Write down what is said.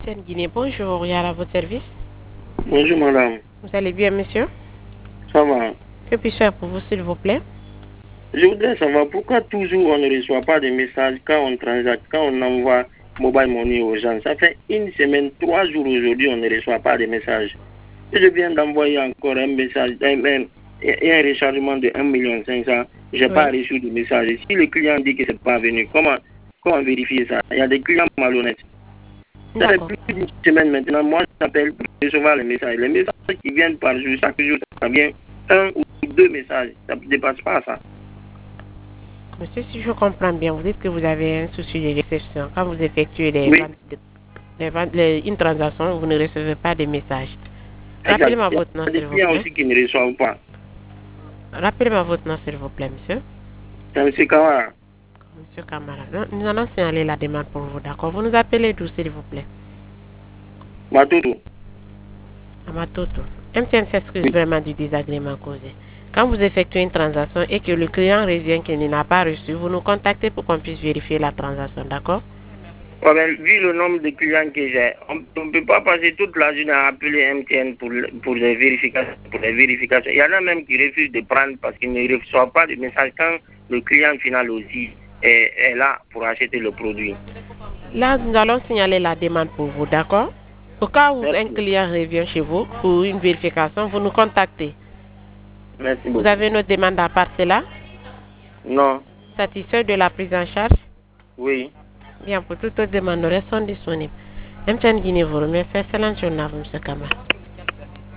MTN Guinée, bonjour, Yara, à votre service. Bonjour madame. Vous allez bien, monsieur? Ça va. Que puis-je faire pour vous, s'il vous plaît? Je voudrais savoir pourquoi toujours on ne reçoit pas de messages quand on transacte, quand on envoie mobile money aux gens. Ça fait une semaine, 3 jours aujourd'hui, on ne reçoit pas de messages. Je viens d'envoyer encore un message, un rechargement de 1,5 million. Je n'ai pas reçu de message. Si le client dit que ce n'est pas venu, comment vérifier ça? Il y a des clients malhonnêtes. Ça fait plus d'une semaine maintenant, moi j'appelle pour recevoir les messages. Les messages qui viennent par jour, chaque jour, ça vient 1 ou 2 messages. Ça ne dépasse pas ça. Monsieur, si je comprends bien, vous dites que vous avez un souci de réception. Quand vous effectuez une transaction, vous ne recevez pas de messages. Rappelez-moi votre nom, s'il vous plaît. Il y a des clients aussi qui ne reçoivent pas. Rappelez-moi votre nom, s'il vous plaît, monsieur. C'est M. Kamara. Monsieur Kamara. Nous allons signaler la demande pour vous, d'accord? Vous nous appelez d'où, s'il vous plaît? Matoto. Matoto. MTN s'excuse vraiment du désagrément causé. Quand vous effectuez une transaction et que le client revient qu'il n'a pas reçu, vous nous contactez pour qu'on puisse vérifier la transaction, d'accord? Vu le nombre de clients que j'ai, on ne peut pas passer toute la journée à appeler MTN pour les vérifications. Il y en a même qui refusent de prendre parce qu'ils ne reçoivent pas de message quand le client final aussi est là pour acheter le produit. Là, nous allons signaler la demande pour vous, d'accord? Au cas où un client revient chez vous pour une vérification, vous nous contactez. Merci beaucoup. Vous avez une autre demande à part cela? Non. Satisfait de la prise en charge? Oui. Bien, pour toute autre demande, nous restons disponibles. MTN Guinée vous remercie. Excellente journée à vous, M. Kamara.